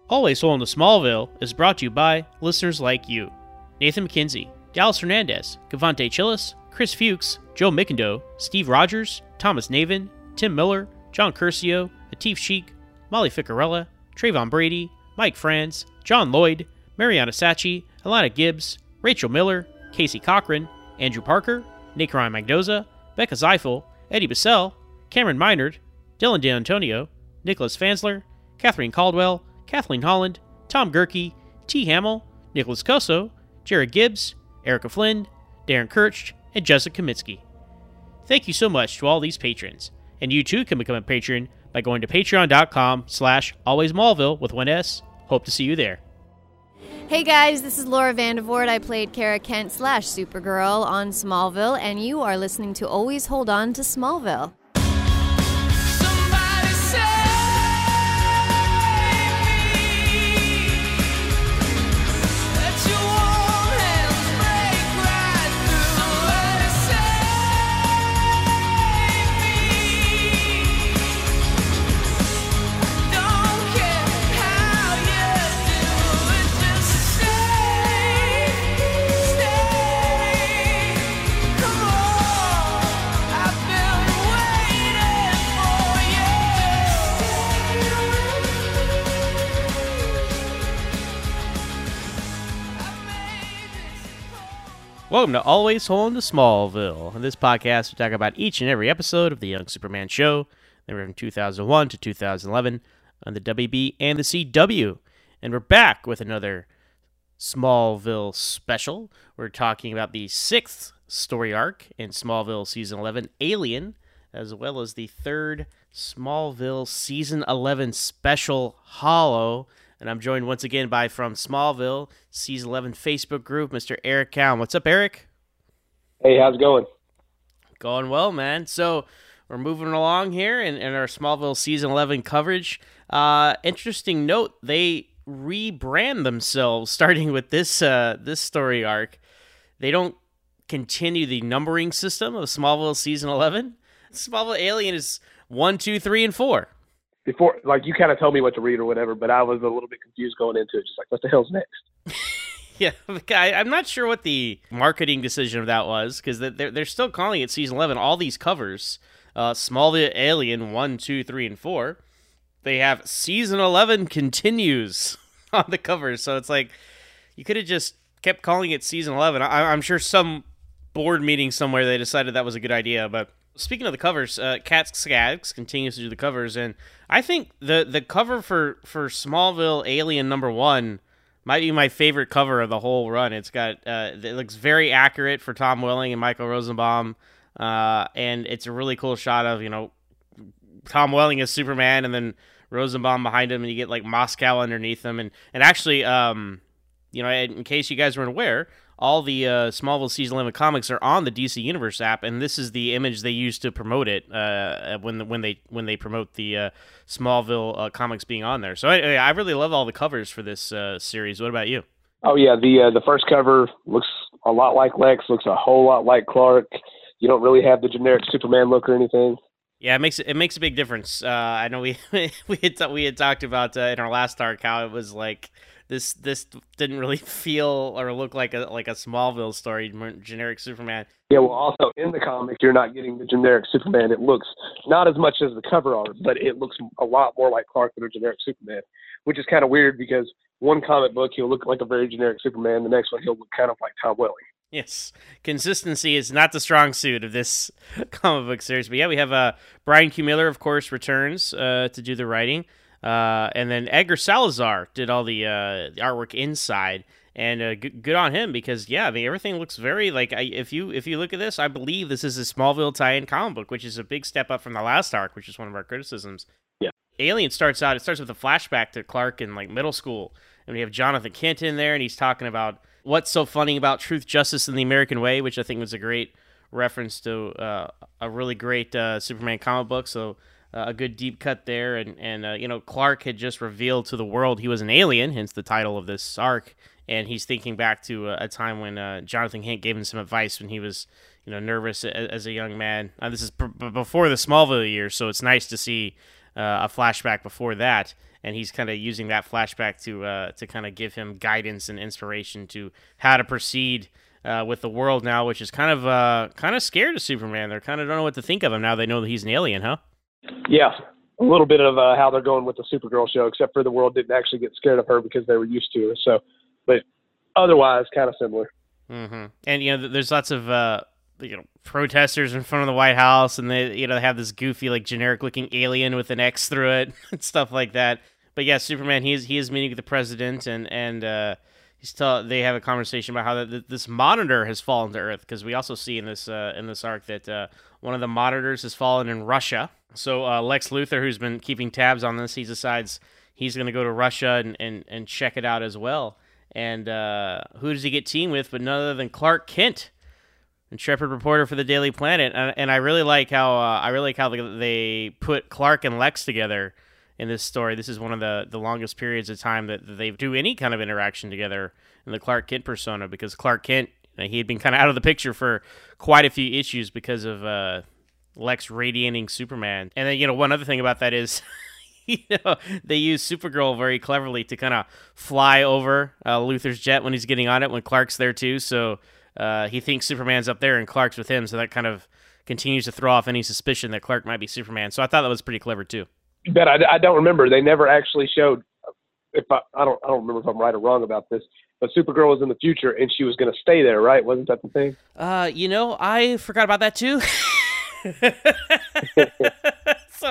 Always Home to Smallville is brought to you by listeners like you. Nathan McKenzie, Dallas Hernandez, Cavante Chillis, Chris Fuchs, Joe Mickendo, Steve Rogers, Thomas Navin, Tim Miller, John Curcio, Atif Sheik, Molly Ficarella, Trayvon Brady, Mike Franz, John Lloyd, Mariana Sachi, Alana Gibbs, Rachel Miller, Casey Cochran, Andrew Parker, Nick Ryan Magdoza, Becca Zeifel, Eddie Bissell, Cameron Minard, Dylan D'Antonio, Nicholas Fansler, Catherine Caldwell, Kathleen Holland, Tom Gerke, T. Hamill, Nicholas Coso, Jared Gibbs, Erica Flynn, Darren Kirch, and Jessica Kamitsky. Thank you so much to all these patrons, and you too can become a patron by going to patreon.com/alwaysmallville with one S. Hope to see you there. Hey guys, this is Laura Vandervoort. I played Kara Kent / Supergirl on Smallville, and you are listening to Always Hold On to Smallville. Welcome to Always Home to Smallville. In this podcast, we talk about each and every episode of The Young Superman Show. They were from 2001 to 2011 on the WB and the CW. And we're back with another Smallville special. We're talking about the 6th story arc in Smallville Season 11, Alien, as well as the 3rd Smallville Season 11 special, Hollow. And I'm joined once again by From Smallville, Season 11 Facebook group, Mr. Eric Cowan. What's up, Eric? Hey, how's it going? Going well, man. So we're moving along here in our Smallville Season 11 coverage. Interesting note, they rebrand themselves starting with this story arc. They don't continue the numbering system of Smallville Season 11. Smallville Alien is 1, 2, 3, and 4. Before, like, you kind of told me what to read or whatever, but I was a little bit confused going into it. Just like, what the hell's next? Yeah, I'm not sure what the marketing decision of that was, because they're still calling it Season 11. All these covers, Smallville Alien 1, 2, 3, and 4, they have Season 11 continues on the covers. So it's like, you could have just kept calling it Season 11. I'm sure some board meeting somewhere they decided that was a good idea, but speaking of the covers, Kat Skaggs continues to do the covers, and I think the cover for Smallville Alien #1 might be my favorite cover of the whole run. It's got it looks very accurate for Tom Welling and Michael Rosenbaum, and it's a really cool shot of Tom Welling as Superman, and then Rosenbaum behind him, and you get like Moscow underneath them, and actually, in case you guys weren't aware, all the Smallville Season 11 comics are on the DC Universe app, and this is the image they use to promote it when they promote the Smallville comics being on there. So I really love all the covers for this series. What about you? Oh yeah, the first cover looks a lot like Lex, looks a whole lot like Clark. You don't really have the generic Superman look or anything. Yeah, it makes a big difference. I know we had talked about in our last arc how it was like. This didn't really feel or look like a Smallville story, generic Superman. Yeah, well, also in the comic, you're not getting the generic Superman. It looks not as much as the cover art, but it looks a lot more like Clark than a generic Superman, which is kind of weird because one comic book, he'll look like a very generic Superman. The next one, he'll look kind of like Tom Welling. Yes, consistency is not the strong suit of this comic book series. But yeah, we have Brian Q. Miller, of course, returns to do the writing. And then Edgar Salazar did all the artwork inside, and good on him because everything looks very like if you look at this, I believe this is a Smallville tie-in comic book, which is a big step up from the last arc, which is one of our criticisms. Yeah, Alien starts with a flashback to Clark in like middle school, and we have Jonathan Kent in there, and he's talking about what's so funny about truth, justice, and the American way, which I think was a great reference to a really great Superman comic book. So. A good deep cut there, and Clark had just revealed to the world he was an alien, hence the title of this arc, and he's thinking back to a time when Jonathan Kent gave him some advice when he was nervous as a young man. This is before the Smallville years, so it's nice to see a flashback before that. and he's kind of using that flashback to kind of give him guidance and inspiration to how to proceed with the world now, which is kind of scared of Superman. They're kind of don't know what to think of him now. They know that he's an alien, huh? Yeah, a little bit of how they're going with the Supergirl show, except for the world didn't actually get scared of her because they were used to her. So, but otherwise, kind of similar. Mm-hmm. And there's lots of protesters in front of the White House, and they have this goofy like generic looking alien with an X through it and stuff like that. But yeah, Superman he is meeting with the president, and they have a conversation about how this monitor has fallen to Earth, because we also see in this arc that one of the monitors has fallen in Russia. So Lex Luthor, who's been keeping tabs on this, he decides he's going to go to Russia and check it out as well. And who does he get teamed with but none other than Clark Kent, intrepid reporter for the Daily Planet. And I really like how they put Clark and Lex together in this story. This is one of the longest periods of time that they do any kind of interaction together in the Clark Kent persona, because Clark Kent, he had been kind of out of the picture for quite a few issues because of Lex radiating Superman. And then, one other thing about that is they use Supergirl very cleverly to kind of fly over Luthor's jet when he's getting on it, when Clark's there too. So he thinks Superman's up there and Clark's with him. So that kind of continues to throw off any suspicion that Clark might be Superman. So I thought that was pretty clever too. But I don't remember. They never actually showed. I don't remember if I'm right or wrong about this. But Supergirl was in the future and she was going to stay there, right? Wasn't that the thing? I forgot about that too. So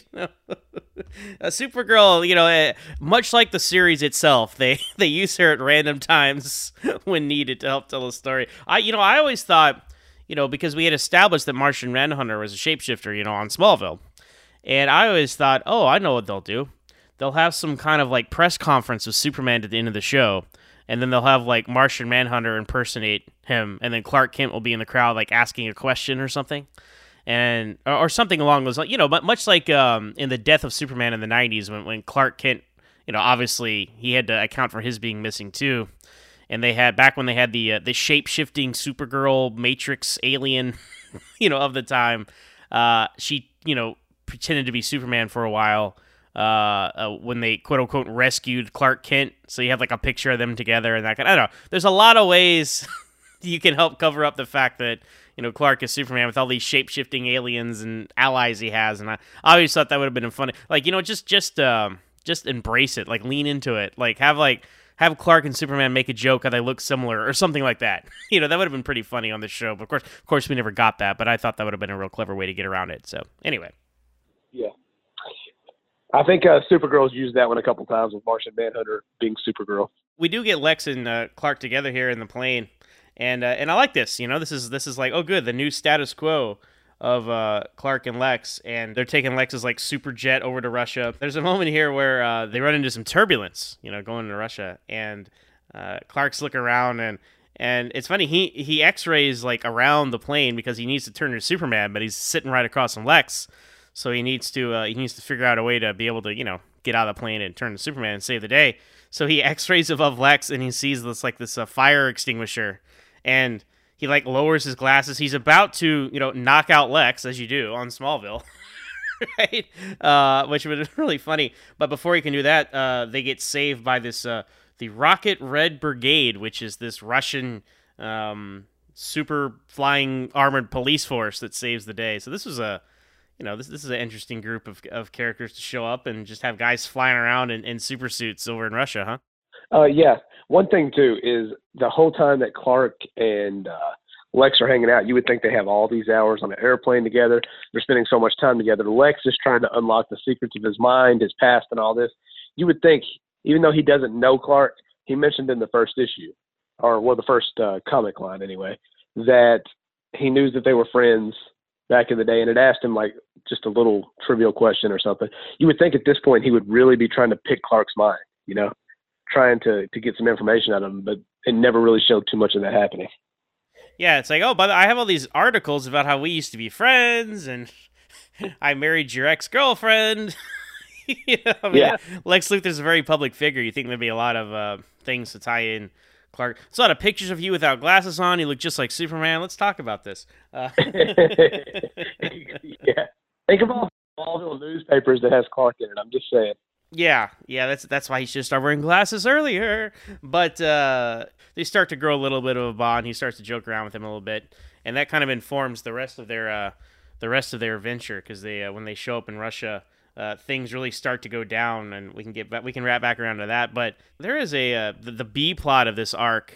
Supergirl, much like the series itself, they use her at random times when needed to help tell a story. I always thought, because we had established that Martian Manhunter was a shapeshifter, on Smallville, and I always thought, oh, I know what they'll do. They'll have some kind of like press conference with Superman at the end of the show, and then they'll have like Martian Manhunter impersonate him, and then Clark Kent will be in the crowd like asking a question or something. And or something along those lines, but much like in the Death of Superman in the 90s, when Clark Kent, obviously he had to account for his being missing too, and they had back when they had the shape-shifting Supergirl Matrix alien, of the time, she pretended to be Superman for a while when they quote unquote rescued Clark Kent. So you have like a picture of them together and that I don't know. There's a lot of ways you can help cover up the fact that Clark is Superman with all these shape-shifting aliens and allies he has, and I always thought that would have been funny. Like, just embrace it, like lean into it, like have Clark and Superman make a joke how they look similar or something like that. That would have been pretty funny on the show. But of course, we never got that. But I thought that would have been a real clever way to get around it. So anyway, yeah, I think Supergirl's used that one a couple times with Martian Manhunter being Supergirl. We do get Lex and Clark together here in the plane. And I like this, this is like, oh good, the new status quo of Clark and Lex, and they're taking Lex's like super jet over to Russia. There's a moment here where they run into some turbulence, going to Russia, and Clark's looking around, and it's funny, he X-rays like around the plane because he needs to turn to Superman, but he's sitting right across from Lex, so he needs to figure out a way to be able to get out of the plane and turn to Superman and save the day. So he X-rays above Lex, and he sees this fire extinguisher. And he like lowers his glasses. He's about to, knock out Lex, as you do on Smallville, right? Which was really funny. But before he can do that, they get saved by this the Rocket Red Brigade, which is this Russian super flying armored police force that saves the day. So this was this is an interesting group of characters to show up and just have guys flying around in super suits over in Russia, huh? Yeah. One thing, too, is the whole time that Clark and Lex are hanging out, you would think they have all these hours on an airplane together. They're spending so much time together. Lex is trying to unlock the secrets of his mind, his past, and all this. You would think, even though he doesn't know Clark, he mentioned in the first issue, the first comic line anyway, that he knew that they were friends back in the day, and it asked him, like, just a little trivial question or something. You would think at this point he would really be trying to pick Clark's mind, trying to get some information out of him, but it never really showed too much of that happening. Yeah, it's like, oh, but I have all these articles about how we used to be friends, and I married your ex-girlfriend. Yeah. Lex Luthor's a very public figure. You think there'd be a lot of things to tie in Clark. There's a lot of pictures of you without glasses on. You look just like Superman. Let's talk about this. Yeah. Think of all the newspapers that has Clark in it. I'm just saying. Yeah, that's why he should start wearing glasses earlier. But they start to grow a little bit of a bond. He starts to joke around with him a little bit, and that kind of informs the rest of their venture, because they when they show up in Russia, things really start to go down, and we can wrap back around to that. But there is the B plot of this arc.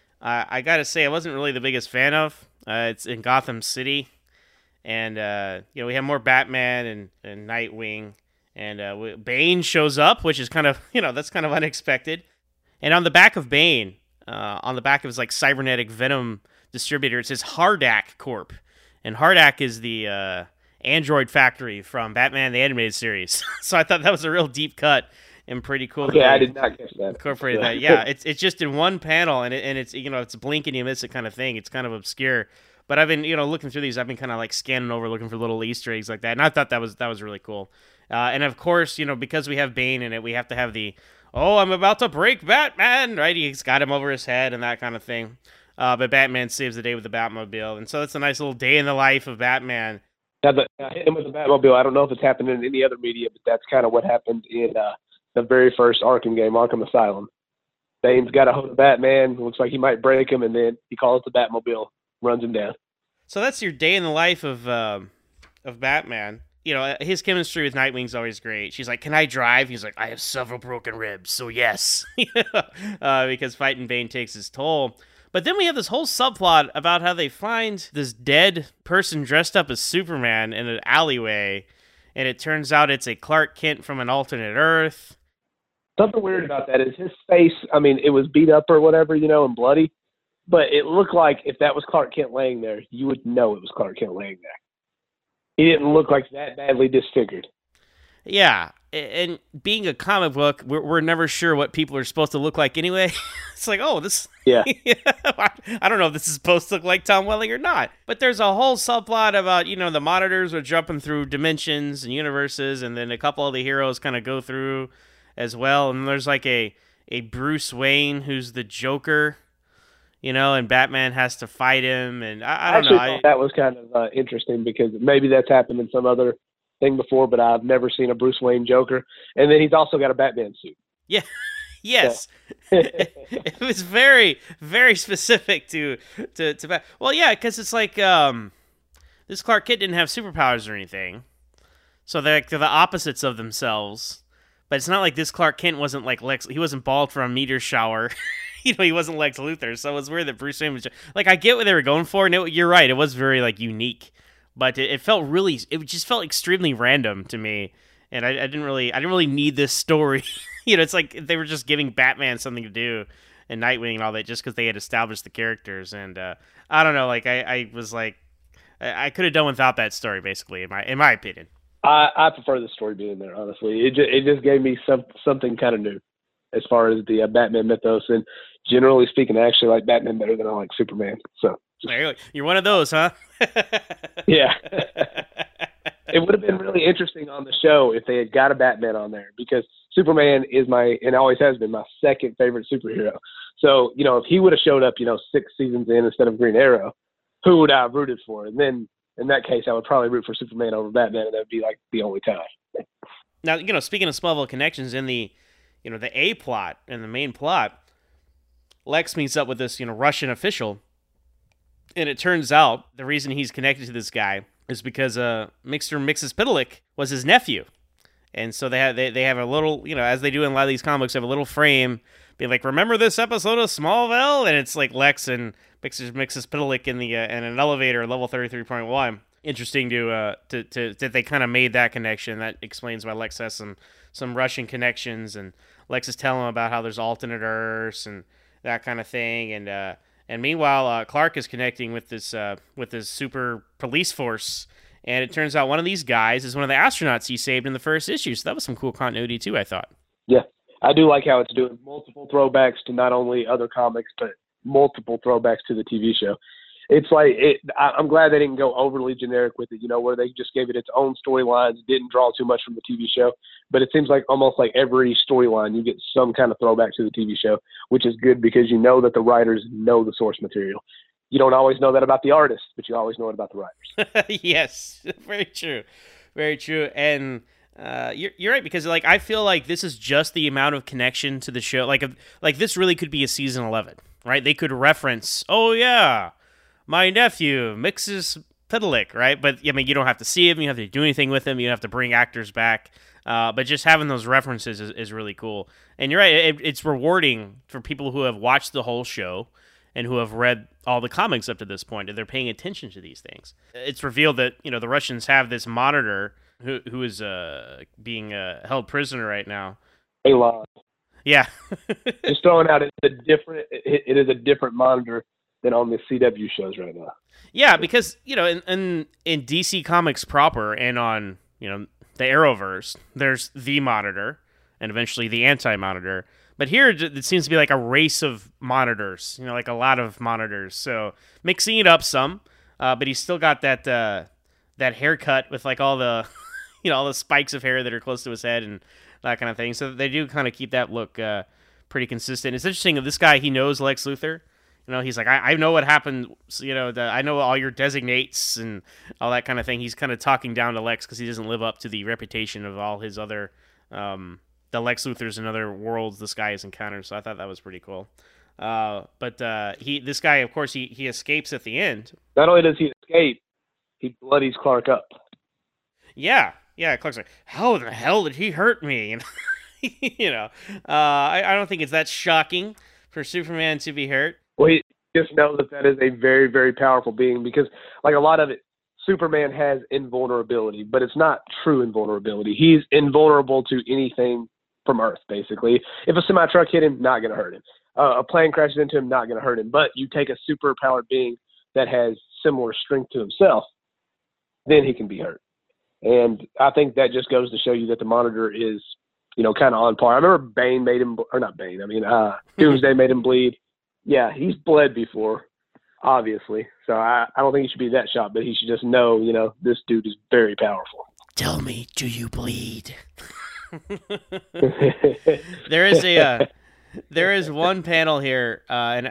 I gotta say, I wasn't really the biggest fan of. It's in Gotham City, and we have more Batman and Nightwing. And Bane shows up, which is kind of, that's kind of unexpected. And on the back of Bane, on the back of his like cybernetic venom distributor, it says Hardak Corp. And Hardak is the android factory from Batman the Animated Series. So I thought that was a real deep cut and pretty cool. Yeah, I did not catch that. Incorporated that. Yeah, it's just in one panel, and it's it's blink and you miss it kind of thing. It's kind of obscure. But I've been looking through these. I've been kind of like scanning over, looking for little Easter eggs like that, and I thought that was really cool. And of course, because we have Bane in it, we have to have the I'm about to break Batman, right? He's got him over his head and that kind of thing. But Batman saves the day with the Batmobile, and so it's a nice little day in the life of Batman. Now, I hit him with the Batmobile. I don't know if it's happened in any other media, but that's kind of what happened in the very first Arkham game, Arkham Asylum. Bane's got a hold of Batman. Looks like he might break him, and then he calls the Batmobile, runs him down. So that's your day in the life of Batman. His chemistry with Nightwing's always great. She's like, "Can I drive?" He's like, "I have several broken ribs, so yes." Because fighting Bane takes his toll. But then we have this whole subplot about how they find this dead person dressed up as Superman in an alleyway, and it turns out it's a Clark Kent from an alternate Earth. Something weird about that is his face. I mean, it was beat up or whatever, and bloody, but it looked like if that was Clark Kent laying there, you would know it was Clark Kent laying there. He didn't look like that badly disfigured. Yeah, and being a comic book, we're never sure what people are supposed to look like anyway. It's like, this... Yeah. I don't know if this is supposed to look like Tom Welling or not. But there's a whole subplot about, the monitors are jumping through dimensions and universes, and then a couple of the heroes kind of go through as well. And there's like a Bruce Wayne who's the Joker, and Batman has to fight him. And I don't know. I thought that was kind of interesting, because maybe that's happened in some other thing before, but I've never seen a Bruce Wayne Joker. And then he's also got a Batman suit. Yeah. Yes. It was very, very specific to well, yeah, because it's like this Clark Kent didn't have superpowers or anything, so they're the opposites of themselves. But it's not like this Clark Kent wasn't like Lex. He wasn't bald from a meteor shower. He wasn't Lex Luthor. So it was weird that Bruce Wayne was like, I get what they were going for, and you're right. It was very like unique, but it felt really. It just felt extremely random to me, and I didn't really need this story. It's like they were just giving Batman something to do, and Nightwing and all that, just because they had established the characters. And I don't know, like I was like, I could have done without that story, basically, in my opinion. I prefer the story being there, honestly. It just gave me something kind of new as far as the Batman mythos, and generally speaking, I actually like Batman better than I like Superman. So you're one of those, huh? Yeah. It would have been really interesting on the show if they had got a Batman on there, because Superman is and always has been, my second favorite superhero. So, if he would have showed up, 6 seasons in instead of Green Arrow, who would I have rooted for? And then in that case, I would probably root for Superman over Batman, and that would be like the only time. Now, speaking of Smallville connections, in the, the A plot and the main plot, Lex meets up with this, Russian official, and it turns out the reason he's connected to this guy is because Mr. Mxyzptlk was his nephew. And so they have a little, as they do in a lot of these comics, they have a little frame being like, remember this episode of Smallville? And it's like Lex and Mxyzptlk in an elevator, level 33.1. Interesting to that they kind of made that connection. That explains why Lex has some Russian connections, and Lex is telling him about how there's alternate Earths and that kind of thing. And meanwhile, Clark is connecting with this super police force. And it turns out one of these guys is one of the astronauts he saved in the first issue. So that was some cool continuity, too, I thought. Yeah, I do like how it's doing multiple throwbacks to not only other comics, but multiple throwbacks to the TV show. It's like, I'm glad they didn't go overly generic with it, where they just gave it its own storylines, didn't draw too much from the TV show. But it seems like almost like every storyline, you get some kind of throwback to the TV show, which is good because that the writers know the source material. You don't always know that about the artists, but you always know it about the writers. Yes, very true. Very true. And You're right, because like I feel like this is just the amount of connection to the show. Like this really could be a season 11, right? They could reference, oh yeah, my nephew mixes Fiddlick, right? But I mean, you don't have to see him, you don't have to do anything with him, you don't have to bring actors back. But just having those references is really cool. And you're right, it's rewarding for people who have watched the whole show and who have read all the comics up to this point, and they're paying attention to these things. It's revealed that the Russians have this monitor who is being held prisoner right now. Elon. Yeah. Just throwing out, it is a different monitor than on the CW shows right now. Yeah, because in DC Comics proper and on the Arrowverse, there's the Monitor and eventually the Anti-Monitor. But here it seems to be like a race of monitors, like a lot of monitors. So mixing it up some, but he's still got that haircut with like all the all the spikes of hair that are close to his head and that kind of thing. So they do kind of keep that look pretty consistent. It's interesting that this guy, he knows Lex Luthor. He's like, I know what happened. I know all your designates and all that kind of thing. He's kind of talking down to Lex because he doesn't live up to the reputation of all his other, the Lex Luthors and other worlds this guy has encountered. So I thought that was pretty cool. But this guy, of course, he escapes at the end. Not only does he escape, he bloodies Clark up. Yeah. Clark's like, how in the hell did he hurt me? And I don't think it's that shocking for Superman to be hurt. Well, he just knows that is a very, very powerful being because, like a lot of it, Superman has invulnerability, but it's not true invulnerability. He's invulnerable to anything from Earth, basically. If a semi-truck hit him, not going to hurt him. A plane crashes into him, not going to hurt him. But you take a super-powered being that has similar strength to himself, then he can be hurt. And I think that just goes to show you that the Monitor is, kind of on par. I remember Bane made him, or not Bane, Doomsday made him bleed. Yeah, he's bled before, obviously. So I don't think he should be that shocked, but he should just know, this dude is very powerful. Tell me, do you bleed? There is one panel here,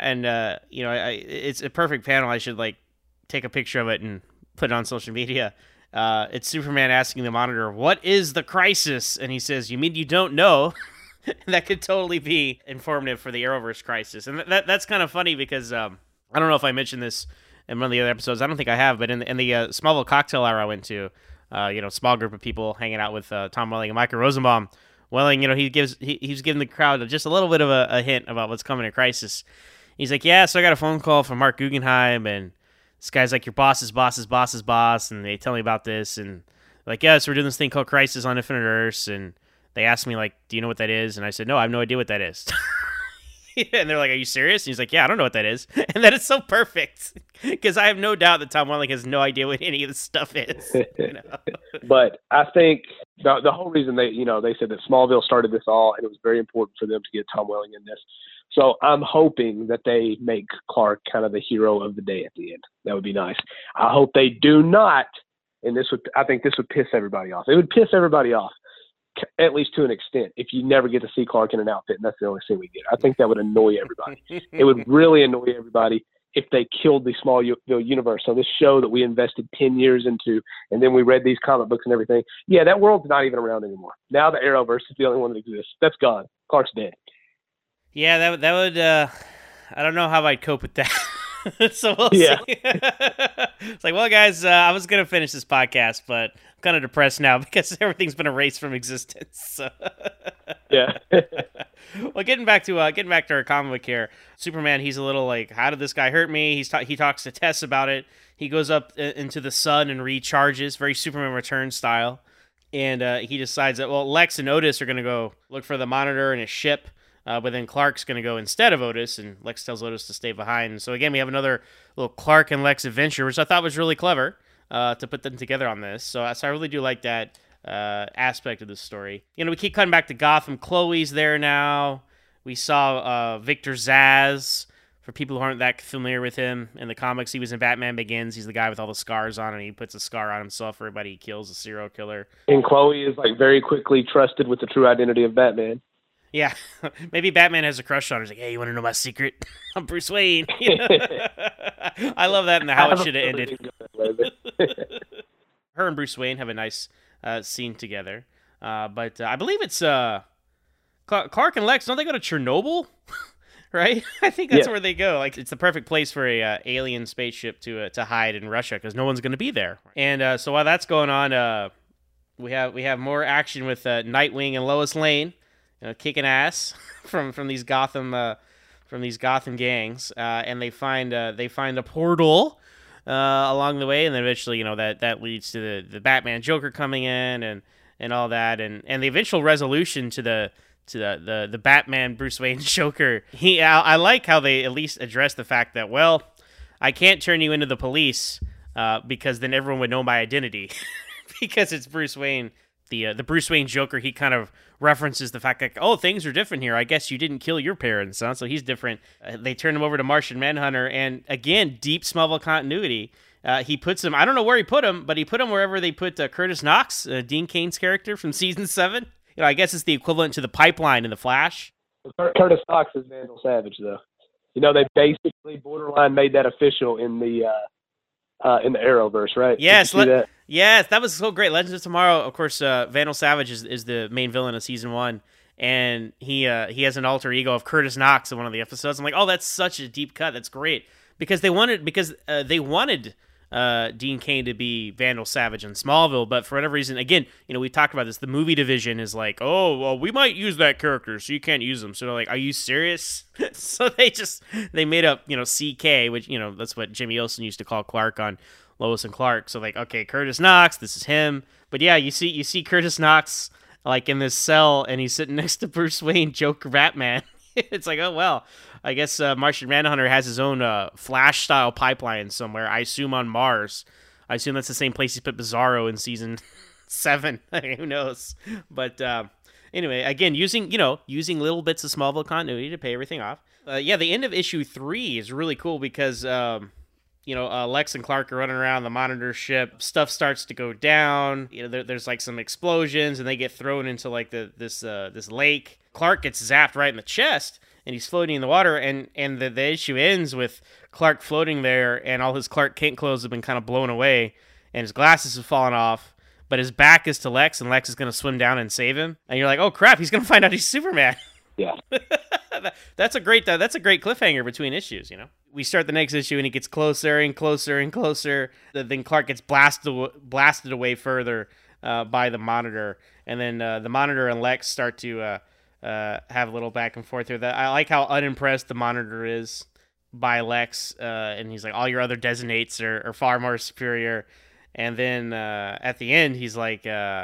it's a perfect panel. I should take a picture of it and put it on social media. It's Superman asking the Monitor, "What is the crisis?" And he says, "You mean you don't know?" That could totally be informative for the Arrowverse crisis. And that's kind of funny because I don't know if I mentioned this in one of the other episodes. I don't think I have, but in the Smallville cocktail hour I went to, small group of people hanging out with Tom Welling and Michael Rosenbaum. Welling, he's giving the crowd just a little bit of a hint about what's coming in Crisis. He's like, yeah, so I got a phone call from Mark Guggenheim, and this guy's like, your boss's boss's boss's boss, and they tell me about this, and like, yeah, so we're doing this thing called Crisis on Infinite Earths, and they asked me, like, do you know what that is? And I said, no, I have no idea what that is. And they're like, are you serious? And he's like, yeah, I don't know what that is. And that is so perfect, because I have no doubt that Tom Welling has no idea what any of this stuff is. But I think the whole reason they said that Smallville started this all, and it was very important for them to get Tom Welling in this. So I'm hoping that they make Clark kind of the hero of the day at the end. That would be nice. I hope they do not, and I think this would piss everybody off. It would piss everybody off, at least to an extent, if you never get to see Clark in an outfit and that's the only scene we get. I think that would annoy everybody. It would really annoy everybody if they killed the Smallville universe. So this show that we invested 10 years into, and then we read these comic books and everything. Yeah, that world's not even around anymore. Now the Arrowverse is the only one that exists. That's gone. Clark's dead. Yeah, that would, I don't know how I'd cope with that. So we'll see. It's like, well, guys, I was going to finish this podcast, but I'm kind of depressed now because everything's been erased from existence. So. Yeah. Well, getting back to our comic book here, Superman, he's a little like, how did this guy hurt me? He talks to Tess about it. He goes up into the sun and recharges, very Superman Returns style. And he decides that, well, Lex and Otis are going to go look for the Monitor in his ship. But then Clark's going to go instead of Otis, and Lex tells Otis to stay behind. And so again, we have another little Clark and Lex adventure, which I thought was really clever to put them together on this. So I really do like that aspect of the story. We keep cutting back to Gotham. Chloe's there now. We saw Victor Zsasz. For people who aren't that familiar with him, in the comics, he was in Batman Begins. He's the guy with all the scars on, and he puts a scar on himself for everybody he kills, a serial killer. And Chloe is very quickly trusted with the true identity of Batman. Yeah, maybe Batman has a crush on her. He's like, hey, you want to know my secret? I'm Bruce Wayne. I love that and how it should have ended. Her and Bruce Wayne have a nice scene together. But I believe it's Clark and Lex. Don't they go to Chernobyl? Right? I think that's where they go. Like, it's the perfect place for a alien spaceship to hide in Russia because no one's going to be there. And so while that's going on, we have more action with Nightwing and Lois Lane, kicking ass from these Gotham gangs, and they find a portal along the way, and then eventually that leads to the Batman Joker coming in and all that, and the eventual resolution to the Batman Bruce Wayne Joker. I like how they at least address the fact that, well, I can't turn you into the police because then everyone would know my identity because it's Bruce Wayne. The Bruce Wayne Joker, he kind of references the fact that, oh, things are different here. I guess you didn't kill your parents, huh? So he's different. They turn him over to Martian Manhunter, and again, deep Smallville continuity. He puts him, I don't know where he put him, but he put him wherever they put Curtis Knox, Dean Cain's character from season 7. I guess it's the equivalent to the Pipeline in The Flash. Curtis Knox is Vandal Savage, though. They basically borderline made that official in the Arrowverse, right? Yes, yes, that was so great. Legends of Tomorrow, of course, Vandal Savage is the main villain of season 1, and he has an alter ego of Curtis Knox in one of the episodes. I'm like, oh, that's such a deep cut. That's great because they wanted Dean Cain to be Vandal Savage in Smallville, but for whatever reason, again, we talked about this. The movie division is like, oh, well, we might use that character, so you can't use them. So they're like, are you serious? So they made up, CK, which that's what Jimmy Olsen used to call Clark on Lois and Clark. So like, okay, Curtis Knox, this is him. But yeah, you see Curtis Knox like in this cell, and he's sitting next to Bruce Wayne, Joker, Batman. It's like, oh well. I guess Martian Manhunter has his own Flash-style pipeline somewhere. I assume on Mars. I assume that's the same place he put Bizarro in season 7. Who knows? But anyway, again, using little bits of Smallville continuity to pay everything off. The end of issue 3 is really cool because Lex and Clark are running around the Monitor ship. Stuff starts to go down. There's like some explosions, and they get thrown into like this lake. Clark gets zapped right in the chest, and he's floating in the water, and the issue ends with Clark floating there, and all his Clark Kent clothes have been kind of blown away, and his glasses have fallen off, but his back is to Lex, and Lex is going to swim down and save him, and you're like, oh crap, he's going to find out he's Superman. Yeah. That's a great cliffhanger between issues, We start the next issue, and he gets closer and closer and closer, then Clark gets blasted away further by the Monitor, and then the Monitor and Lex start to have a little back and forth here. I like how unimpressed the Monitor is by Lex, and he's like, all your other designates are far more superior. And then at the end, he's like,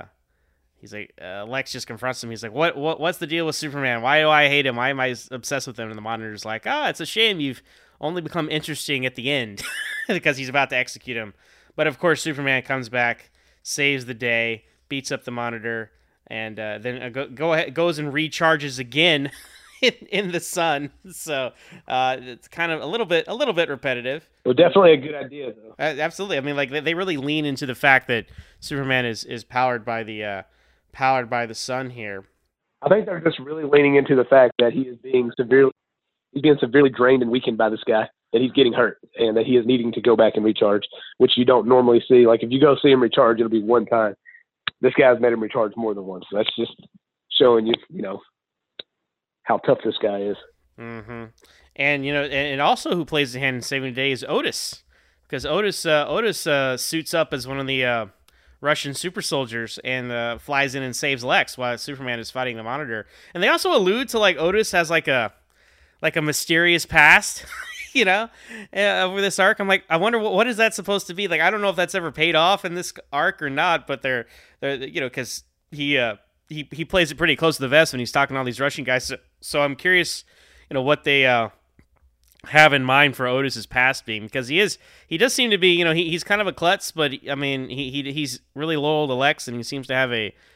Lex just confronts him. He's like, what's the deal with Superman? Why do I hate him? Why am I obsessed with him? And the Monitor's like, it's a shame you've only become interesting at the end because he's about to execute him. But of course, Superman comes back, saves the day, beats up the Monitor, and then goes and recharges again in the sun. So it's kind of a little bit repetitive. Well, definitely a good idea, though. Absolutely. I mean, like they really lean into the fact that Superman is powered by the sun here. I think they're just really leaning into the fact that he's being severely drained and weakened by this guy. That he's getting hurt and that he is needing to go back and recharge, which you don't normally see. Like if you go see him recharge, it'll be one time. This guy's made him recharge more than once. So that's just showing you, how tough this guy is. Mm-hmm. And and also who plays the hand in saving the day is Otis, because Otis suits up as one of the Russian super soldiers and flies in and saves Lex while Superman is fighting the Monitor. And they also allude to like Otis has like a mysterious past. Over this arc. I'm like, I wonder what is that supposed to be? Like, I don't know if that's ever paid off in this arc or not, but they're because he plays it pretty close to the vest when he's talking to all these Russian guys. So I'm curious, what they have in mind for Otis's past being, because he does seem to be, he's kind of a klutz, but I mean, he's really loyal to Lex, and he seems to have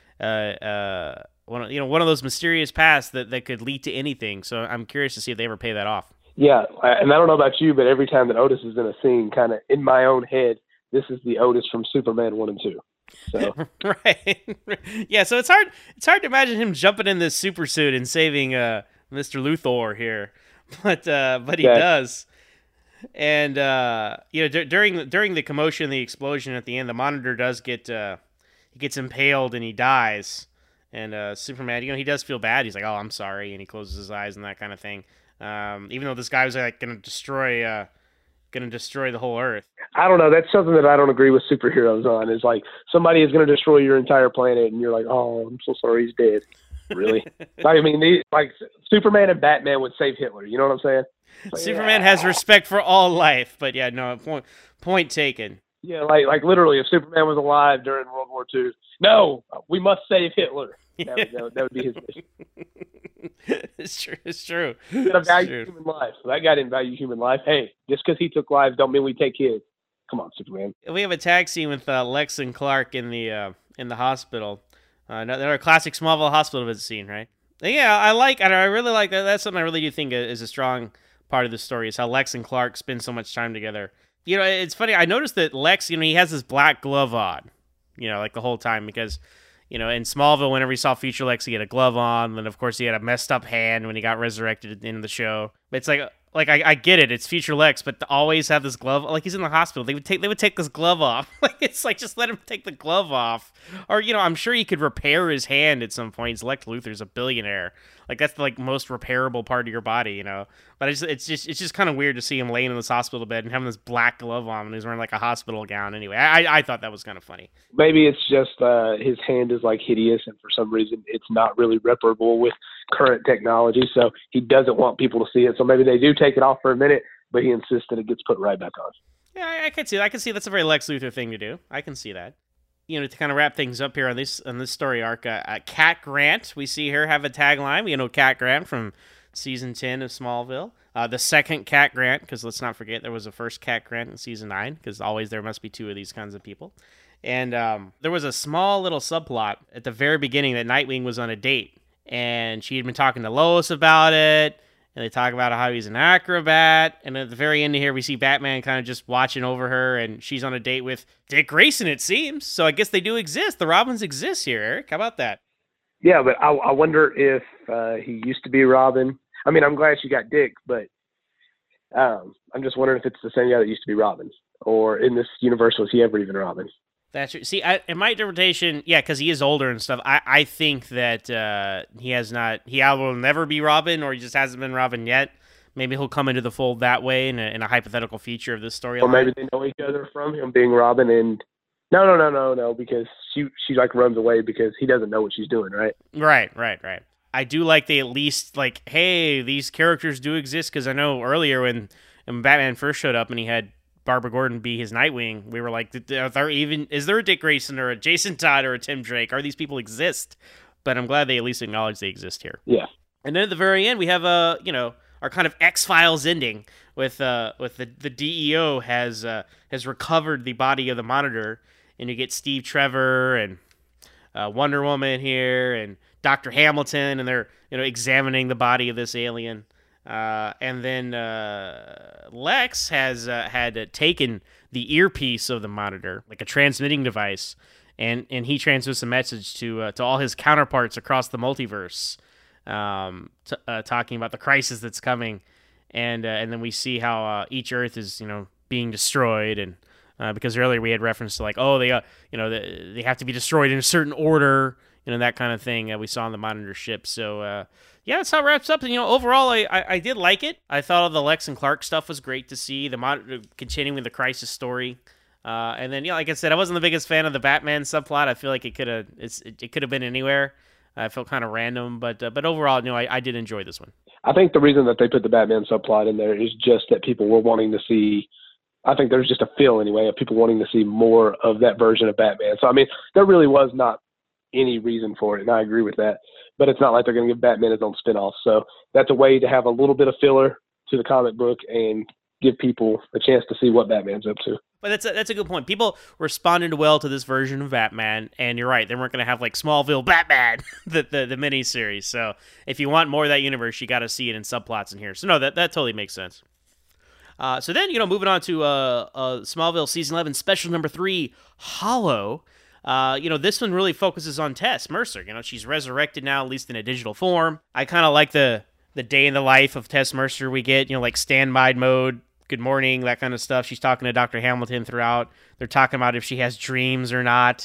one of those mysterious pasts that could lead to anything. So I'm curious to see if they ever pay that off. Yeah, and I don't know about you, but every time that Otis is in a scene, kind of in my own head, this is the Otis from Superman 1 and 2. So. Right. Yeah, so it's hard to imagine him jumping in this super suit and saving Mr. Luthor here. But he does. And during the commotion, the explosion at the end, the Monitor does get he gets impaled and he dies. And Superman, he does feel bad. He's like, "Oh, I'm sorry," and he closes his eyes and that kind of thing. Even though this guy was like gonna destroy the whole Earth. I don't know. That's something that I don't agree with superheroes on. Is like somebody is going to destroy your entire planet, and you're like, "Oh, I'm so sorry, he's dead." Really? I mean, like Superman and Batman would save Hitler. You know what I'm saying? Like, Superman has respect for all life, but yeah, no, point taken. Yeah, like literally, if Superman was alive during World War II, no, we must save Hitler. That would be his mission. It's true. He gotta value human life. That guy didn't value human life. Hey, just because he took lives don't mean we take his. Come on, Superman. We have a tag scene with Lex and Clark in the hospital. Another classic Smallville hospital visit scene, right? Yeah, I really like that. That's something I really do think is a strong part of the story, is how Lex and Clark spend so much time together. It's funny. I noticed that Lex, he has this black glove on, like the whole time, because, in Smallville, whenever he saw Future Lex, he had a glove on. And of course, he had a messed up hand when he got resurrected in the show. But it's like I get it. It's Future Lex, but to always have this glove, like he's in the hospital, they would take this glove off. Like it's like, just let him take the glove off, or I'm sure he could repair his hand at some point. Lex Luthor's a billionaire. Like that's the most repairable part of your body, But it's just kind of weird to see him laying in this hospital bed and having this black glove on, and he's wearing like a hospital gown. Anyway, I thought that was kind of funny. Maybe it's just his hand is like hideous, and for some reason it's not really reparable with current technology, so he doesn't want people to see it. So maybe they do take it off for a minute, but he insists that it gets put right back on. Yeah, I can see that. I can see that's a very Lex Luthor thing to do. I can see that. To kind of wrap things up here on this story arc, Cat Grant, we see her have a tagline. We know Cat Grant from season 10 of Smallville. The second Cat Grant, because let's not forget there was a first Cat Grant in season 9, because always there must be two of these kinds of people. And there was a small little subplot at the very beginning that Nightwing was on a date, and she had been talking to Lois about it, and they talk about how he's an acrobat, and at the very end of here, we see Batman kind of just watching over her, and she's on a date with Dick Grayson, it seems. So I guess they do exist. The Robins exist here, Eric. How about that? Yeah, but I wonder if he used to be Robin. I mean, I'm glad she got Dick, but I'm just wondering if it's the same guy that used to be Robin, or in this universe, was he ever even Robin? That's true. See, in my interpretation, yeah, because he is older and stuff, I think that he will never be Robin, or he just hasn't been Robin yet. Maybe he'll come into the fold that way in a hypothetical feature of this storyline. Or maybe they know each other from him being Robin, and no, because she like runs away because he doesn't know what she's doing, right? Right. I do like they at least like, hey, these characters do exist, because I know earlier when Batman first showed up and he had Barbara Gordon be his Nightwing, we were like, is there a Dick Grayson or a Jason Todd or a Tim Drake? Are these people exist? But I'm glad they at least acknowledge they exist here. Yeah. And then at the very end, we have our kind of X-Files ending with the DEO has recovered the body of the Monitor, and you get Steve Trevor and Wonder Woman here and Dr. Hamilton, and they're examining the body of this alien. And then Lex has had taken the earpiece of the Monitor, like a transmitting device, and he transmits a message to all his counterparts across the multiverse, talking about the crisis that's coming, and then we see how each Earth is being destroyed, and because earlier we had reference to like, oh, they have to be destroyed in a certain order, that kind of thing we saw on the Monitor ship. So yeah, that's how it wraps up. And overall, I did like it. I thought all the Lex and Clark stuff was great to see. The Monitor continuing the Crisis story, and then like I said, I wasn't the biggest fan of the Batman subplot. I feel like it could have been anywhere. I felt kind of random, but overall, I did enjoy this one. I think the reason that they put the Batman subplot in there is just that people were wanting to see. I think there's just a feel anyway of people wanting to see more of that version of Batman. So I mean, there really was not any reason for it, and I agree with that. But it's not like they're going to give Batman his own spinoff. So that's a way to have a little bit of filler to the comic book and give people a chance to see what Batman's up to. But that's a good point. People responded well to this version of Batman, and you're right. They weren't going to have like Smallville Batman, the miniseries. So if you want more of that universe, you got to see it in subplots in here. So no, that totally makes sense. So then, moving on to Smallville Season 11, Special Number 3, Hollow. This one really focuses on Tess Mercer. She's resurrected now, at least in a digital form. I kind of like the day in the life of Tess Mercer we get, like standby mode, good morning, that kind of stuff. She's talking to Dr. Hamilton throughout. They're talking about if she has dreams or not.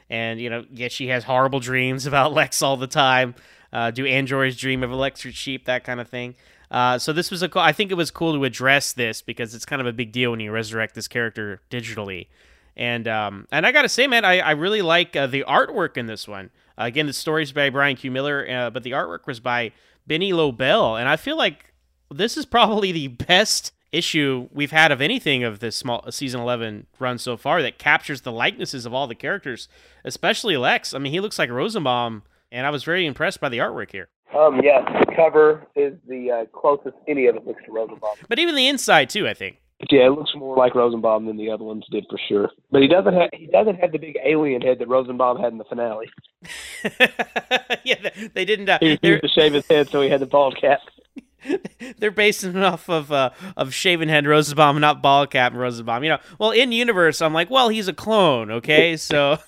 And, yet she has horrible dreams about Lex all the time. Do androids dream of electric sheep, that kind of thing. So this was I think it was cool to address this because it's kind of a big deal when you resurrect this character digitally. And I gotta say, man, I really like the artwork in this one. Again, the story's by Brian Q. Miller, but the artwork was by Benny Lobel. And I feel like this is probably the best issue we've had of anything of this small season 11 run so far that captures the likenesses of all the characters, especially Lex. I mean, he looks like Rosenbaum, and I was very impressed by the artwork here. Yes, the cover is the closest any of it looks to Rosenbaum. But even the inside too, I think. Yeah, it looks more like Rosenbaum than the other ones did for sure. But he doesn't have the big alien head that Rosenbaum had in the finale. Yeah, they didn't. He used to shave his head, so he had the bald cap. They're basing it off of shaven head Rosenbaum, not bald cap Rosenbaum. Well, in universe, I'm like, well, he's a clone, okay? So,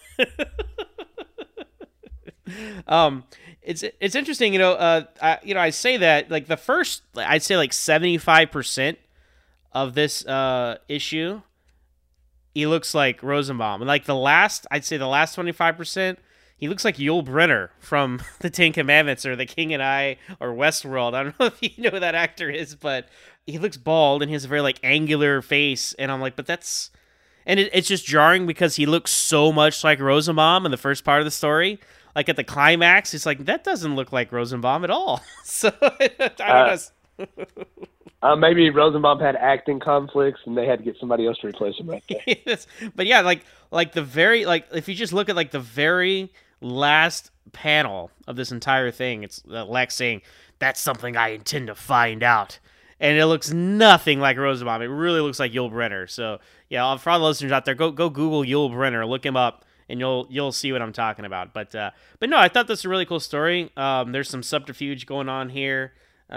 it's interesting, I say that like the first, I'd say like 75% of this issue, he looks like Rosenbaum, and like I'd say the last 25%. He looks like Yul Brynner from the Ten Commandments or The King and I or Westworld. I don't know if you know who that actor is, but he looks bald and he has a very like angular face. And I'm like, but that's... And it's just jarring because he looks so much like Rosenbaum in the first part of the story. Like at the climax, it's like, that doesn't look like Rosenbaum at all. So, I don't know. Maybe Rosenbaum had acting conflicts and they had to get somebody else to replace him right there. Yes. But yeah, like the very... Like if you just look at like the very... last panel of this entire thing, it's Lex saying, "That's something I intend to find out," and it looks nothing like Rosenbaum. It really looks like Yul Brynner. So yeah, for all the listeners out there, go Google Yul Brynner, look him up, and you'll see what I'm talking about. But no, I thought this was a really cool story. There's some subterfuge going on here.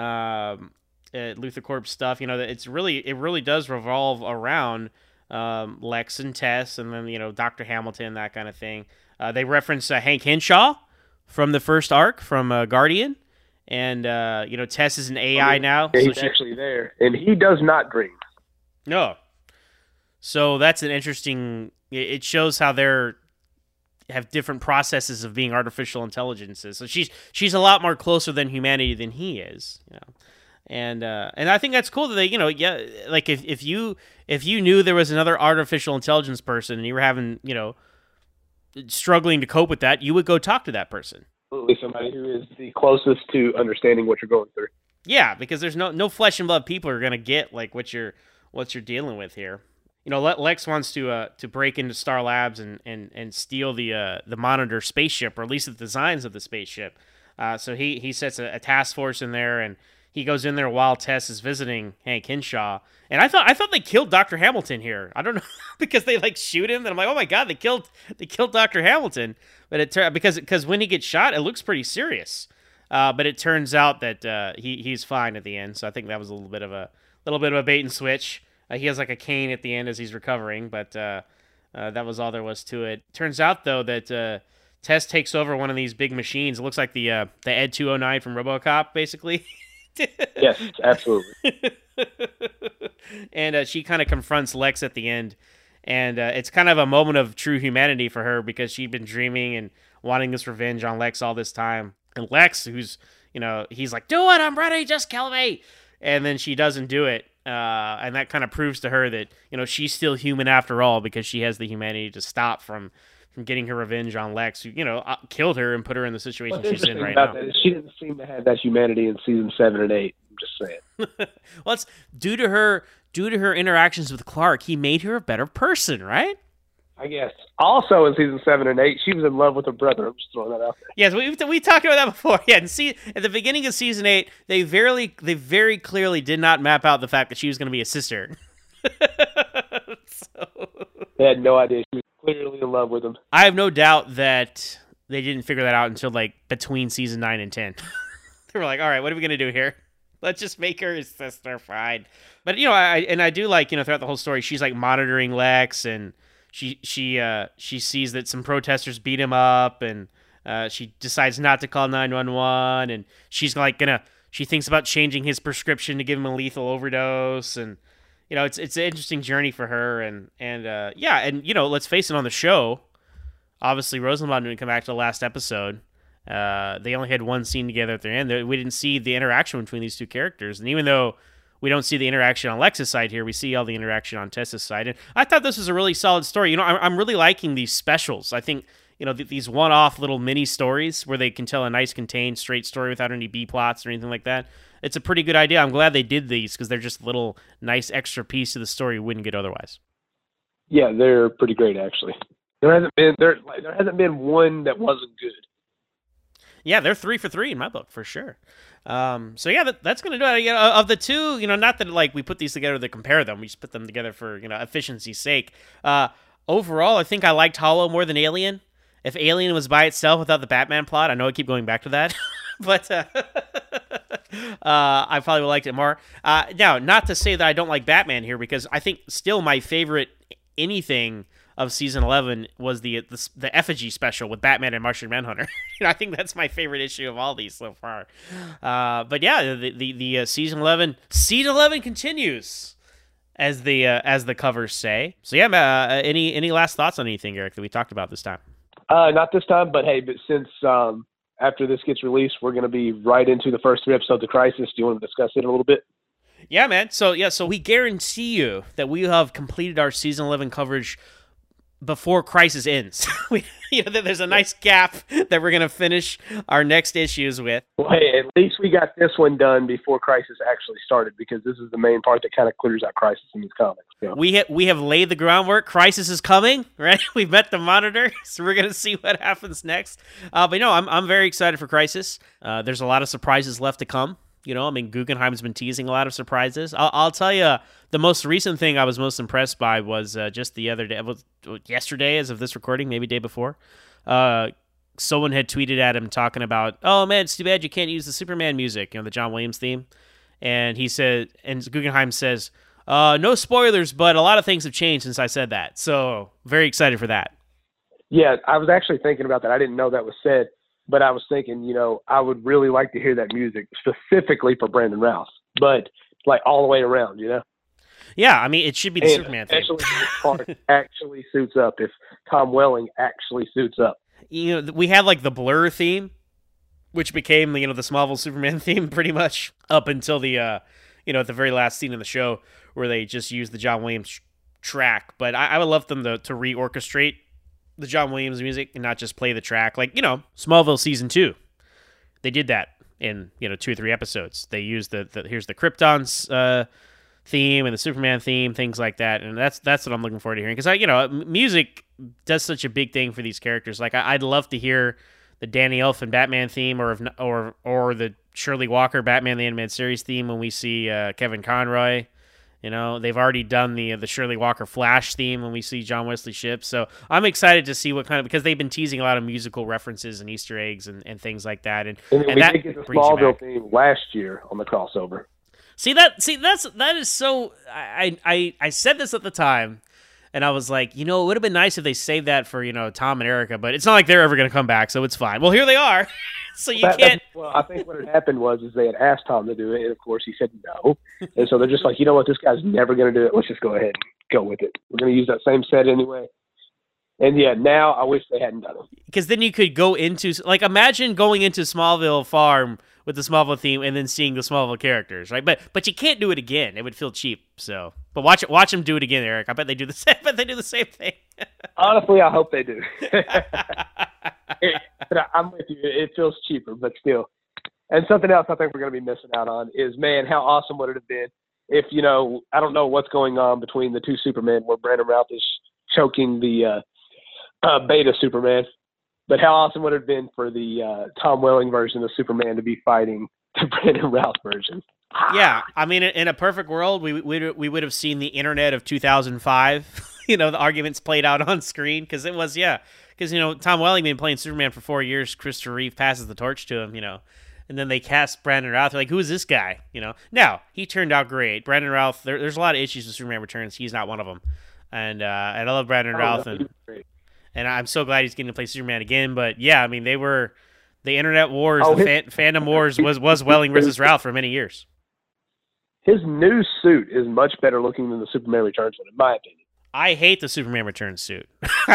Luthor Corp stuff. It really does revolve around Lex and Tess, and then Dr. Hamilton, that kind of thing. They reference Hank Henshaw from the first arc from Guardian, and Tess is an AI now. Yeah, he's actually there, and he does not dream. No, so that's an interesting. It shows how they're have different processes of being artificial intelligences. So she's a lot more closer than humanity than he is. And I think that's cool that they like if you knew there was another artificial intelligence person and you were having struggling to cope with that, you would go talk to that person. Absolutely, somebody who is the closest to understanding what you're going through. Yeah, because there's no flesh and blood people are gonna get like what you're dealing with here. Lex wants to break into Star Labs and steal the Monitor spaceship, or at least the designs of the spaceship. So he sets a task force in there, and he goes in there while Tess is visiting Hank Henshaw. And I thought they killed Dr. Hamilton here. I don't know, because they like shoot him, and I'm like, oh my god, they killed Dr. Hamilton. But because when he gets shot, it looks pretty serious. But it turns out that he's fine at the end. So I think that was a little bit of a bait and switch. He has like a cane at the end as he's recovering, but that was all there was to it. Turns out though that Tess takes over one of these big machines. It looks like the Ed 209 from RoboCop, basically. Yes, absolutely. And she kind of confronts Lex at the end, and it's kind of a moment of true humanity for her because she'd been dreaming and wanting this revenge on Lex all this time. And Lex, who's he's like, "Do it, I'm ready, just kill me," and then she doesn't do it, and that kind of proves to her that she's still human after all, because she has the humanity to stop from getting her revenge on Lex, who killed her and put her in the situation she's in right now. She didn't seem to have that humanity in season 7 and 8. I'm just saying. Well, it's due to her interactions with Clark. He made her a better person, right? I guess. Also, in season 7 and 8, she was in love with her brother. I'm just throwing that out there. Yes, we talked about that before. Yeah, and at the beginning of season 8, they very clearly did not map out the fact that she was going to be a sister. They had no idea. She was clearly in love with him. I have no doubt that they didn't figure that out until like between season 9 and 10. They were like, all right, what are we going to do here? Let's just make her his sister, fine. But I do like, throughout the whole story, she's like monitoring Lex, and she sees that some protesters beat him up, and she decides not to call 911, and she's like she thinks about changing his prescription to give him a lethal overdose, and it's an interesting journey for her, and let's face it, on the show, obviously Rosenbaum didn't come back to the last episode. They only had one scene together at the end. We didn't see the interaction between these two characters. And even though we don't see the interaction on Lex's side here, we see all the interaction on Tessa's side. And I thought this was a really solid story. You know, I'm really liking these specials. I think, you know, these one-off little mini stories where they can tell a nice, contained, straight story without any B plots or anything like that. It's a pretty good idea. I'm glad they did these because they're just a little nice extra piece to the story you wouldn't get otherwise. Yeah, they're pretty great, actually. There hasn't been one that wasn't good. Yeah, they're 3 for 3 in my book for sure. So yeah, that's going to do it. You know, of the two, you know, not that like we put these together to compare them. We just put them together for, you know, efficiency's sake. Overall, I think I liked Hollow more than Alien. If Alien was by itself without the Batman plot, I know I keep going back to that, but I probably would liked it more. Now, not to say that I don't like Batman here, because I think still my favorite anything of season 11 was the effigy special with Batman and Martian Manhunter. You know, I think that's my favorite issue of all these so far. But yeah, the season 11 continues, as the covers say. So yeah, any last thoughts on anything, Eric, that we talked about this time? Not this time, but hey, since after this gets released, we're going to be right into the first 3 episodes of Crisis. Do you want to discuss it a little bit? Yeah, man. So we guarantee you that we have completed our season 11 coverage before Crisis ends. There's a nice gap that we're going to finish our next issues with. Well, hey, at least we got this one done before Crisis actually started, because this is the main part that kind of clears out Crisis in these comics. So. We have laid the groundwork. Crisis is coming, right? We've met the Monitor, so we're going to see what happens next. But no, I'm very excited for Crisis. There's a lot of surprises left to come. You know, I mean, Guggenheim's been teasing a lot of surprises. I'll tell you, the most recent thing I was most impressed by was just the other day, yesterday, as of this recording, maybe day before. Someone had tweeted at him talking about, "Oh man, it's too bad you can't use the Superman music, you know, the John Williams theme." And he said, and Guggenheim says, "No spoilers, but a lot of things have changed since I said that." So very excited for that. Yeah, I was actually thinking about that. I didn't know that was said. But I was thinking, you know, I would really like to hear that music specifically for Brandon Routh, but like all the way around, you know? Yeah, I mean, it should be the Superman theme. Especially if this part actually suits up, if Tom Welling actually suits up. You know, we had like the Blur theme, which became, you know, the Smallville Superman theme pretty much up until the, you know, at the very last scene in the show where they just used the John Williams track. But I would love them to re-orchestrate the John Williams music and not just play the track. Like, you know, Smallville season 2, they did that in, you know, 2 or 3 episodes. They used the here's the Krypton's theme and the Superman theme, things like that. And that's what I'm looking forward to hearing, because you know, music does such a big thing for these characters. Like I'd love to hear the Danny Elfman Batman theme, or the Shirley Walker Batman the Animated Series theme when we see Kevin Conroy. You know, they've already done the Shirley Walker Flash theme when we see John Wesley Shipp. So I'm excited to see what kind of, because they've been teasing a lot of musical references and Easter eggs and things like that. And we that did get the Smallville theme last year on the crossover. That is so. I said this at the time, and I was like, you know, it would have been nice if they saved that for, you know, Tom and Erica, but it's not like they're ever going to come back, so it's fine. Well, here they are. So you can't. Well, I think what had happened was they had asked Tom to do it, and of course he said no. And so they're just like, you know what, this guy's never going to do it. Let's just go ahead and go with it. We're going to use that same set anyway. And yeah, now I wish they hadn't done it. Because then you could go into, like, imagine going into Smallville Farm with the Smallville theme and then seeing the Smallville characters, right? But you can't do it again. It would feel cheap. So, but watch them do it again, Eric. I bet they do the same. The same thing. Honestly, I hope they do. But I'm with you. It feels cheaper, but still. And something else I think we're going to be missing out on is, man, how awesome would it have been if, you know, I don't know what's going on between the two Supermen where Brandon Routh is choking the beta Superman, but how awesome would it have been for the Tom Welling version of Superman to be fighting the Brandon Routh version? Yeah, I mean, in a perfect world, we would have seen the internet of 2005. You know, the arguments played out on screen, because it was, yeah. Because, you know, Tom Welling been playing Superman for 4 years. Christopher Reeve passes the torch to him, you know. And then they cast Brandon Routh. They're like, who is this guy? You know. Now, he turned out great. Brandon Routh, there's a lot of issues with Superman Returns. He's not one of them. And I love Brandon Routh. And I'm so glad he's getting to play Superman again. But, yeah, I mean, they were the internet wars, fandom wars was Welling versus Routh for many years. His new suit is much better looking than the Superman Returns one, in my opinion. I hate the Superman Returns suit.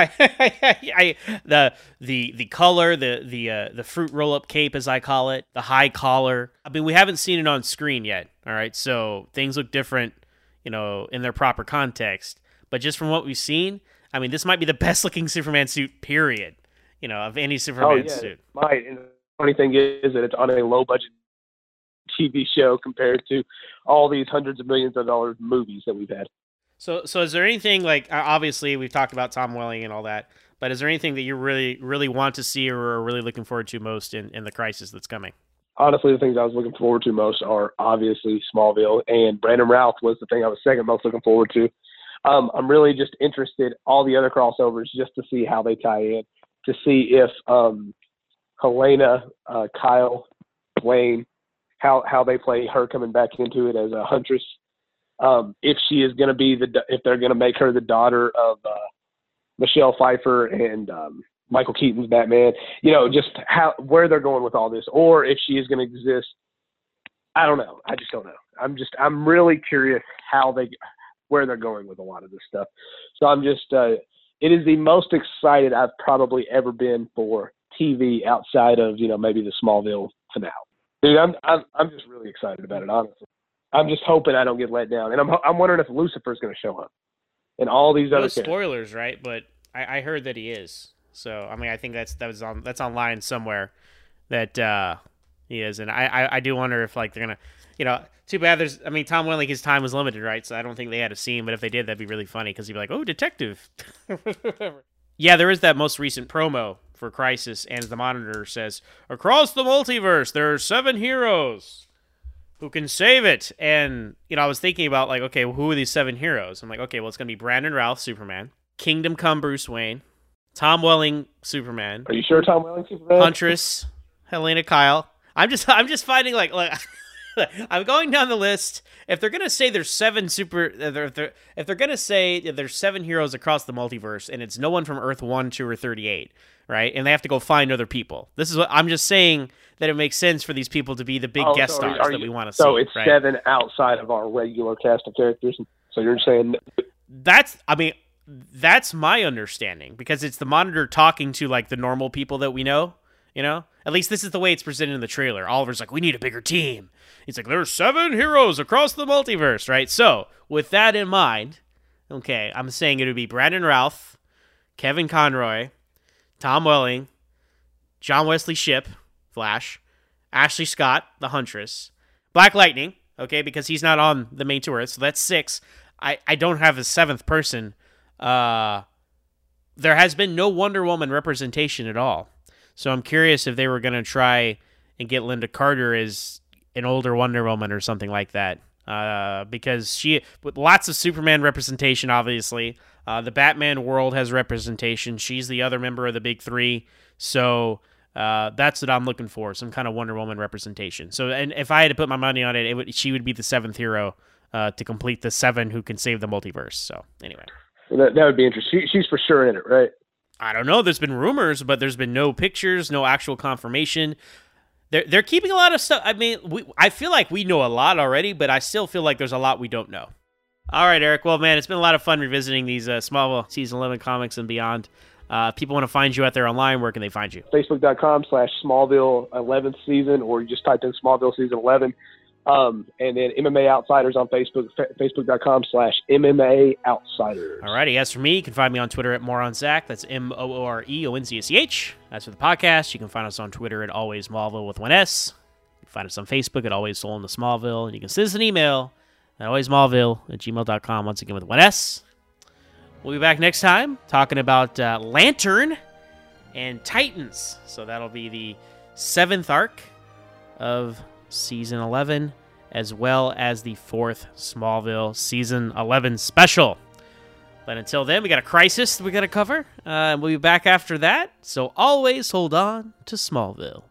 The color, the fruit roll up cape as I call it, the high collar. I mean, we haven't seen it on screen yet. All right, so things look different, in their proper context. But just from what we've seen, I mean, this might be the best looking Superman suit, period. Of any Superman suit. It might. And the funny thing is that it's on a low budget TV show compared to all these hundreds of millions of dollars movies that we've had. So is there anything, like, obviously we've talked about Tom Welling and all that, but is there anything that you really, really want to see or are really looking forward to most in the crisis that's coming? Honestly, the things I was looking forward to most are obviously Smallville, and Brandon Routh was the thing I was second most looking forward to. I'm really just interested, all the other crossovers, just to see how they tie in, to see if Helena, Kyle, Wayne, how they play her coming back into it as a Huntress. If she is going to be if they're going to make her the daughter of Michelle Pfeiffer and Michael Keaton's Batman, just where they're going with all this, or if she is going to exist. I don't know. I just don't know. I'm really curious where they're going with a lot of this stuff. So I'm just, it is the most excited I've probably ever been for TV outside of, maybe the Smallville finale. Dude, I'm just really excited about it, honestly. I'm just hoping I don't get let down, and I'm wondering if Lucifer's going to show up, and all these other spoilers, right? But I heard that he is. So I mean, I think that's online somewhere that he is, and I do wonder if like they're gonna, too bad. Tom Welling, his time was limited, right? So I don't think they had a scene, but if they did, that'd be really funny because he'd be like, "Oh, detective." Yeah, there is that most recent promo for Crisis, and the Monitor says, "Across the multiverse, there are 7 heroes who can save it." And, I was thinking about, like, okay, well, who are these 7 heroes? I'm like, okay, well, it's going to be Brandon Routh, Superman, Kingdom Come Bruce Wayne, Tom Welling, Superman. Are you sure Tom Welling, Superman? Huntress, Helena Kyle. I'm just finding, like I'm going down the list. If they're going to say there's 7 if they're going to say there's 7 heroes across the multiverse and it's no one from Earth 1, 2, or 38, right? And they have to go find other people. This is what I'm just saying, that it makes sense for these people to be the big guest stars that we want to see. So it's right? 7 outside of our regular cast of characters. So you're saying that's my understanding, because it's the Monitor talking to like the normal people that we know, At least this is the way it's presented in the trailer. Oliver's like, "We need a bigger team." He's like, "There's 7 heroes across the multiverse," right? So with that in mind, okay, I'm saying it would be Brandon Routh, Kevin Conroy, Tom Welling, John Wesley Shipp, Flash, Ashley Scott, the Huntress, Black Lightning, okay, because he's not on the main tour, so that's 6. I don't have a 7th person. There has been no Wonder Woman representation at all, so I'm curious if they were going to try and get Linda Carter as an older Wonder Woman or something like that, because she, with lots of Superman representation, obviously, the Batman world has representation. She's the other member of the Big 3, so that's what I'm looking for, some kind of Wonder Woman representation. So, and if I had to put my money on it, she would be the 7th hero to complete the 7 who can save the multiverse. So, anyway. That would be interesting. She's for sure in it, right? I don't know. There's been rumors, but there's been no pictures, no actual confirmation. They're keeping a lot of stuff. I mean, I feel like we know a lot already, but I still feel like there's a lot we don't know. All right, Eric. Well, man, it's been a lot of fun revisiting these Smallville Season 11 comics and beyond. If people want to find you out there online, where can they find you? Facebook.com/Smallville 11th season, or you just type in Smallville Season 11. And then MMA Outsiders on Facebook, Facebook.com/MMA Outsiders. All righty. As for me, you can find me on Twitter at MoronZach. That's MOOREONZACH. As for the podcast, you can find us on Twitter at Always Smallville with 1 S. You can find us on Facebook at Always Soul in the Smallville. And you can send us an email at alwaysmallville@gmail.com, once again with 1 S. We'll be back next time talking about Lantern and Titans. So that'll be the 7th arc of Season 11, as well as the 4th Smallville Season 11 special. But until then, we got a Crisis that we got to cover. We'll be back after that. So always hold on to Smallville.